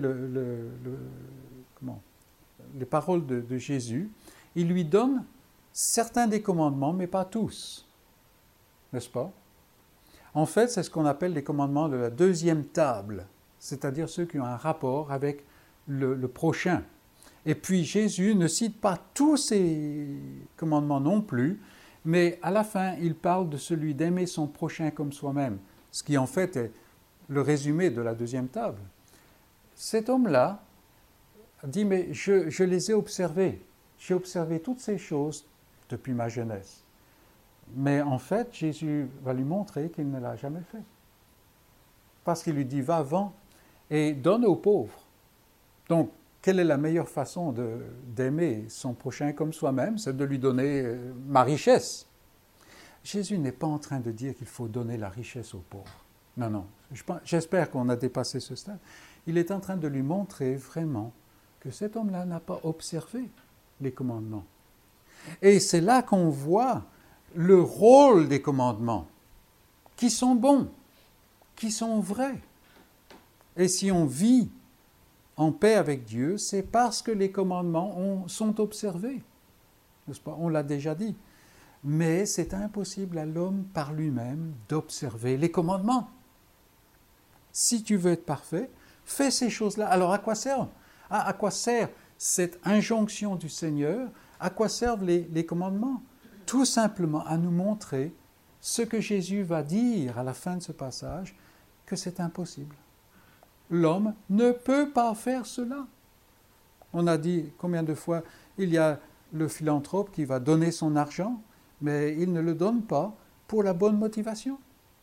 Speaker 1: les paroles de Jésus, il lui donne certains des commandements, mais pas tous. N'est-ce pas? En fait, c'est ce qu'on appelle les commandements de la deuxième table, c'est-à-dire ceux qui ont un rapport avec le prochain. Et puis Jésus ne cite pas tous ces commandements non plus, mais à la fin, il parle de celui d'aimer son prochain comme soi-même, ce qui en fait est le résumé de la deuxième table. Cet homme-là dit, mais je les ai observés. J'ai observé toutes ces choses depuis ma jeunesse. Mais en fait, Jésus va lui montrer qu'il ne l'a jamais fait. Parce qu'il lui dit, va, vends et donne aux pauvres. Donc, quelle est la meilleure façon d'aimer son prochain comme soi-même? C'est de lui donner ma richesse. Jésus n'est pas en train de dire qu'il faut donner la richesse aux pauvres. Non, non. J'espère qu'on a dépassé ce stade. Il est en train de lui montrer vraiment que cet homme-là n'a pas observé les commandements. Et c'est là qu'on voit le rôle des commandements, qui sont bons, qui sont vrais. Et si on vit en paix avec Dieu, c'est parce que les commandements sont observés. N'est-ce pas? On l'a déjà dit. Mais c'est impossible à l'homme par lui-même d'observer les commandements. Si tu veux être parfait, fais ces choses-là. Alors à quoi sert cette injonction du Seigneur? À quoi servent les commandements? Tout simplement à nous montrer ce que Jésus va dire à la fin de ce passage, que c'est impossible. L'homme ne peut pas faire cela. On a dit combien de fois, il y a le philanthrope qui va donner son argent, mais il ne le donne pas pour la bonne motivation.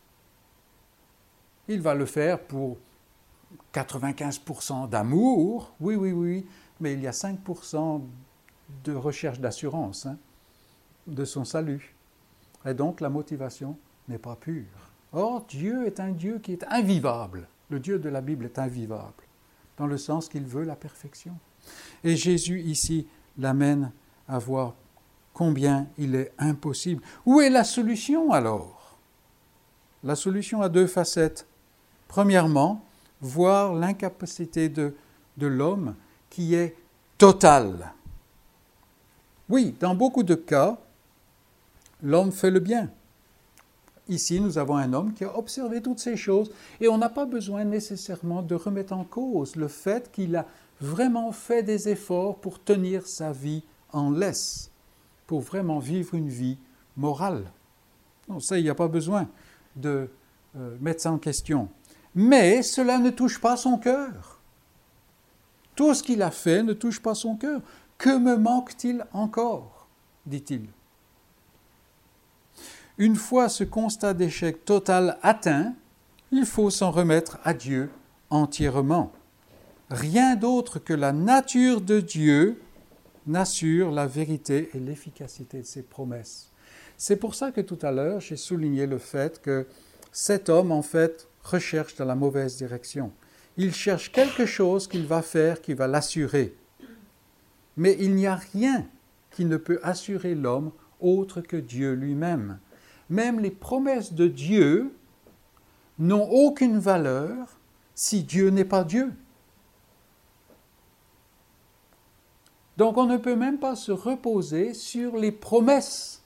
Speaker 1: Il va le faire pour 95% d'amour, oui, mais il y a 5% de recherche d'assurance, de son salut. Et donc la motivation n'est pas pure. Or, Dieu est un Dieu qui est invivable. Le Dieu de la Bible est invivable, dans le sens qu'il veut la perfection. Et Jésus, ici, l'amène à voir combien il est impossible. Où est la solution, alors? La solution a deux facettes. Premièrement, voir l'incapacité de l'homme qui est totale. Oui, dans beaucoup de cas, l'homme fait le bien. Ici, nous avons un homme qui a observé toutes ces choses et on n'a pas besoin nécessairement de remettre en cause le fait qu'il a vraiment fait des efforts pour tenir sa vie en laisse, pour vraiment vivre une vie morale. Non, ça, il n'y a pas besoin de mettre ça en question. Mais cela ne touche pas son cœur. Tout ce qu'il a fait ne touche pas son cœur. Que me manque-t-il encore, dit-il. Une fois ce constat d'échec total atteint, il faut s'en remettre à Dieu entièrement. Rien d'autre que la nature de Dieu n'assure la vérité et l'efficacité de ses promesses. C'est pour ça que tout à l'heure, j'ai souligné le fait que cet homme, en fait, recherche dans la mauvaise direction. Il cherche quelque chose qu'il va faire, qui va l'assurer. Mais il n'y a rien qui ne peut assurer l'homme autre que Dieu lui-même. Même les promesses de Dieu n'ont aucune valeur si Dieu n'est pas Dieu. Donc on ne peut même pas se reposer sur les promesses.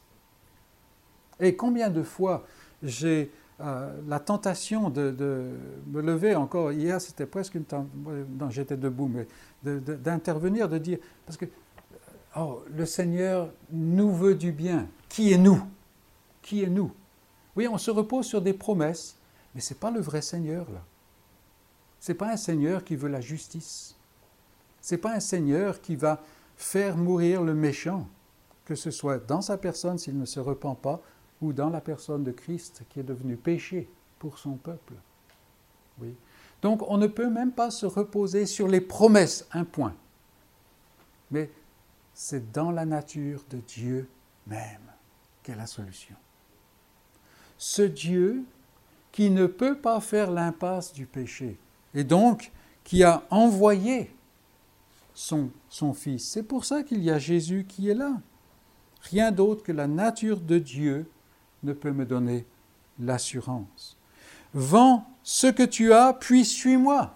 Speaker 1: Et combien de fois j'ai la tentation de me lever encore, hier c'était presque une tentation, j'étais debout, mais d'intervenir, de dire, parce que le Seigneur nous veut du bien. Qui est nous? Qui est nous? Oui, on se repose sur des promesses, mais ce n'est pas le vrai Seigneur là. Ce n'est pas un Seigneur qui veut la justice. Ce n'est pas un Seigneur qui va faire mourir le méchant, que ce soit dans sa personne s'il ne se repent pas, ou dans la personne de Christ qui est devenu péché pour son peuple. Oui. Donc on ne peut même pas se reposer sur les promesses, un point. Mais c'est dans la nature de Dieu même qu'est la solution. Ce Dieu qui ne peut pas faire l'impasse du péché, et donc qui a envoyé son Fils. C'est pour ça qu'il y a Jésus qui est là. Rien d'autre que la nature de Dieu ne peut me donner l'assurance. Vends ce que tu as, puis suis-moi.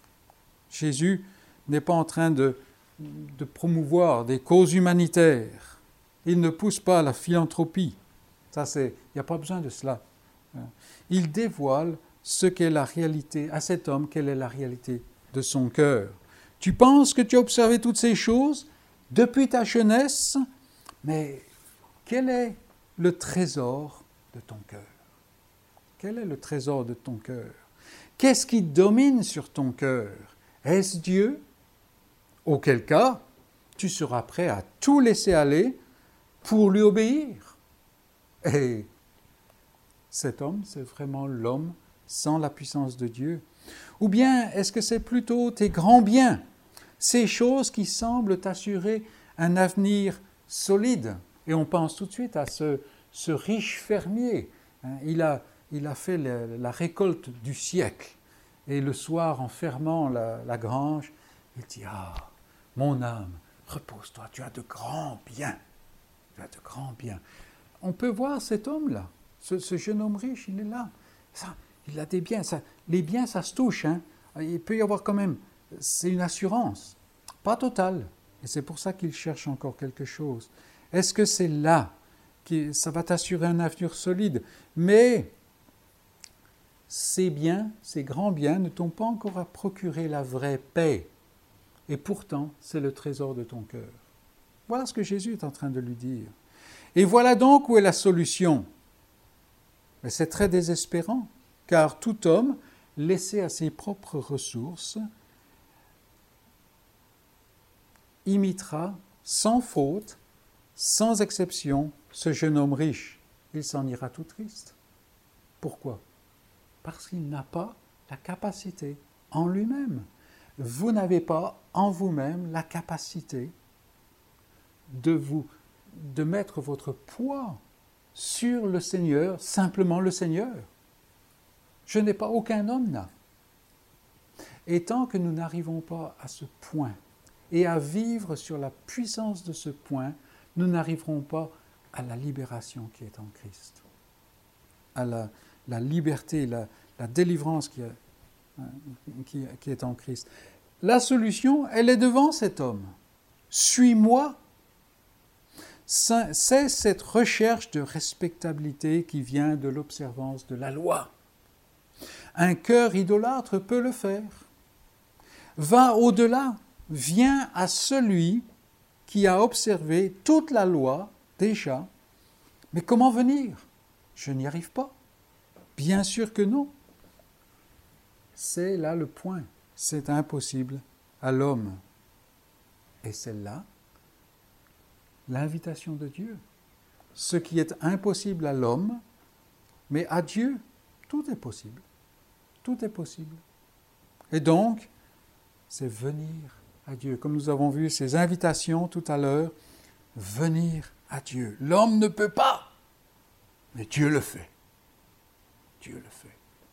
Speaker 1: Jésus n'est pas en train de promouvoir des causes humanitaires. Il ne pousse pas à la philanthropie. Il n'y a pas besoin de cela. Il dévoile ce qu'est la réalité, à cet homme, quelle est la réalité de son cœur. Tu penses que tu as observé toutes ces choses depuis ta jeunesse, mais quel est le trésor de ton cœur? Quel est le trésor de ton cœur? Qu'est-ce qui domine sur ton cœur? Est-ce Dieu? Auquel cas, tu seras prêt à tout laisser aller pour lui obéir. Et cet homme, c'est vraiment l'homme sans la puissance de Dieu. Ou bien, est-ce que c'est plutôt tes grands biens, ces choses qui semblent t'assurer un avenir solide? Et on pense tout de suite à ce riche fermier. Il a fait la récolte du siècle. Et le soir, en fermant la grange, il dit « Ah, mon âme, repose-toi, tu as de grands biens. Tu as de grands biens. » On peut voir cet homme-là, ce jeune homme riche, il est là. Il a des biens. Les biens, ça se touche. Il peut y avoir quand même, c'est une assurance. Pas totale. Et c'est pour ça qu'il cherche encore quelque chose. Est-ce que c'est là que ça va t'assurer un avenir solide? Mais ces biens, ces grands biens, ne t'ont pas encore à procurer la vraie paix. Et pourtant, c'est le trésor de ton cœur. Voilà ce que Jésus est en train de lui dire. Et voilà donc où est la solution. Mais c'est très désespérant, car tout homme, laissé à ses propres ressources, imitera sans faute, sans exception, ce jeune homme riche. Il s'en ira tout triste. Pourquoi? Parce qu'il n'a pas la capacité en lui-même. Vous n'avez pas en vous-même la capacité de mettre votre poids sur le Seigneur, simplement le Seigneur. Je n'ai pas, aucun homme n'a. Et tant que nous n'arrivons pas à ce point et à vivre sur la puissance de ce point, nous n'arriverons pas à la libération qui est en Christ, à la liberté, la délivrance qui est en Christ. La solution, elle est devant cet homme. Suis-moi. C'est cette recherche de respectabilité qui vient de l'observance de la loi. Un cœur idolâtre peut le faire. Va au-delà, viens à celui qui a observé toute la loi déjà. Mais comment venir? Je n'y arrive pas. Bien sûr que non. C'est là le point. C'est impossible à l'homme. Et c'est là l'invitation de Dieu. Ce qui est impossible à l'homme, mais à Dieu, tout est possible. Tout est possible. Et donc, c'est venir à Dieu. Comme nous avons vu ces invitations tout à l'heure, venir à Dieu. L'homme ne peut pas, mais Dieu le fait. Dieu le fait.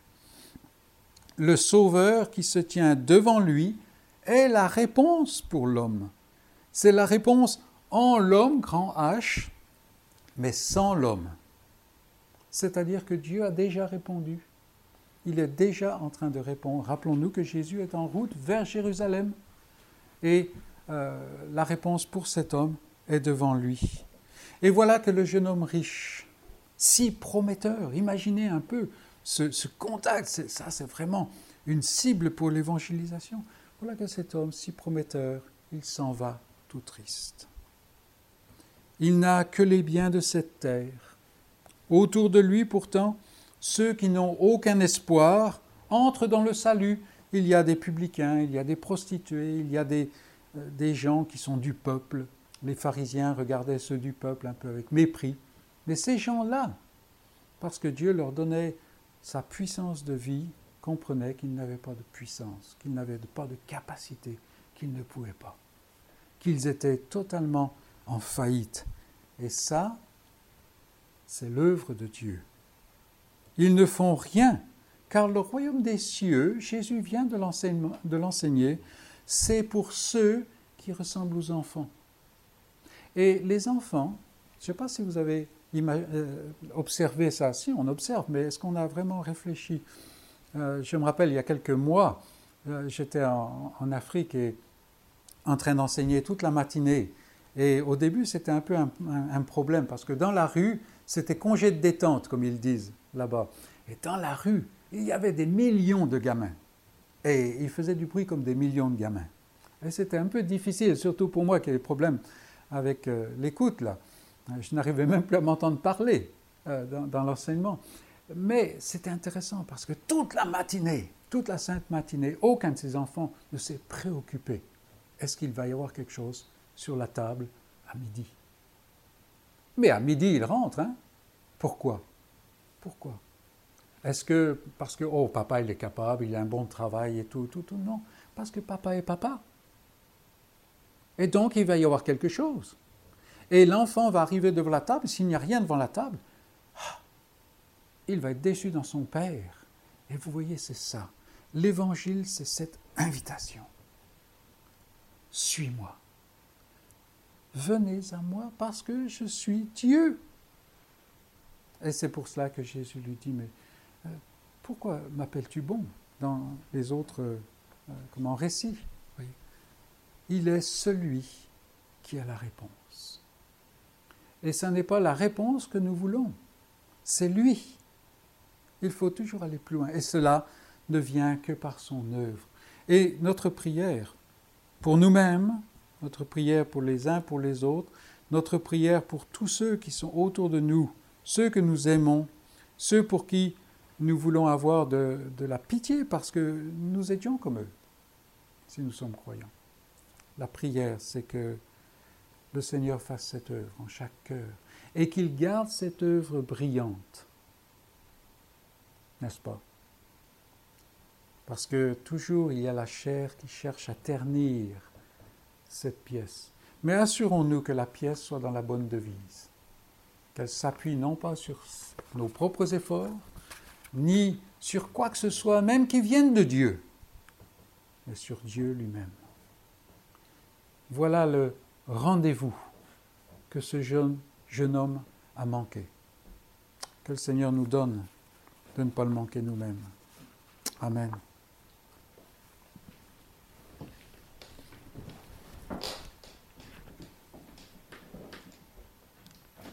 Speaker 1: Le Sauveur qui se tient devant lui est la réponse pour l'homme. C'est la réponse en l'homme, grand H, mais sans l'homme. C'est-à-dire que Dieu a déjà répondu. Il est déjà en train de répondre. Rappelons-nous que Jésus est en route vers Jérusalem. Et la réponse pour cet homme est devant lui. Et voilà que le jeune homme riche, si prometteur, imaginez un peu ce contact, ça c'est vraiment une cible pour l'évangélisation. Voilà que cet homme si prometteur, il s'en va tout triste. Il n'a que les biens de cette terre. Autour de lui pourtant, ceux qui n'ont aucun espoir entrent dans le salut. Il y a des publicains, il y a des prostituées, il y a des gens qui sont du peuple. Les pharisiens regardaient ceux du peuple un peu avec mépris. Mais ces gens-là, parce que Dieu leur donnait sa puissance de vie, comprenaient qu'ils n'avaient pas de puissance, qu'ils n'avaient pas de capacité, qu'ils ne pouvaient pas, qu'ils étaient totalement en faillite. Et ça, c'est l'œuvre de Dieu. Ils ne font rien, car le royaume des cieux, Jésus vient de l'enseigner, c'est pour ceux qui ressemblent aux enfants. Et les enfants, je ne sais pas si vous avez observé ça, si on observe, mais est-ce qu'on a vraiment réfléchi? Je me rappelle, il y a quelques mois, j'étais en Afrique et en train d'enseigner toute la matinée. Et au début, c'était un peu un problème, parce que dans la rue, c'était congé de détente, comme ils disent là-bas. Et dans la rue, il y avait des millions de gamins. Et ils faisaient du bruit comme des millions de gamins. Et c'était un peu difficile, surtout pour moi qui ai des problèmes avec l'écoute, là. Je n'arrivais même plus à m'entendre parler dans l'enseignement. Mais c'était intéressant, parce que toute la matinée, toute la sainte matinée, aucun de ces enfants ne s'est préoccupé. Est-ce qu'il va y avoir quelque chose sur la table à midi? Mais à midi, ils rentrent, hein? Pourquoi? Pourquoi? Est-ce que parce que, oh, papa, il est capable, il a un bon travail et tout? Non, parce que papa est papa. Et donc, il va y avoir quelque chose. Et l'enfant va arriver devant la table, s'il n'y a rien devant la table, il va être déçu dans son père. Et vous voyez, c'est ça. L'évangile, c'est cette invitation. Suis-moi. Venez à moi parce que je suis Dieu. Et c'est pour cela que Jésus lui dit, mais pourquoi m'appelles-tu bon dans les autres récits? Oui. Il est celui qui a la réponse. Et ce n'est pas la réponse que nous voulons, c'est lui. Il faut toujours aller plus loin. Et cela ne vient que par son œuvre. Et notre prière, pour nous-mêmes, notre prière pour les uns, pour les autres, notre prière pour tous ceux qui sont autour de nous, ceux que nous aimons, ceux pour qui nous voulons avoir de la pitié parce que nous étions comme eux, si nous sommes croyants. La prière, c'est que le Seigneur fasse cette œuvre en chaque cœur et qu'il garde cette œuvre brillante, n'est-ce pas? Parce que toujours il y a la chair qui cherche à ternir cette pièce. Mais assurons-nous que la pièce soit dans la bonne devise, qu'elle s'appuie non pas sur nos propres efforts, ni sur quoi que ce soit, même qui vienne de Dieu, mais sur Dieu lui-même. Voilà le rendez-vous que ce jeune homme a manqué. Que le Seigneur nous donne de ne pas le manquer nous-mêmes. Amen.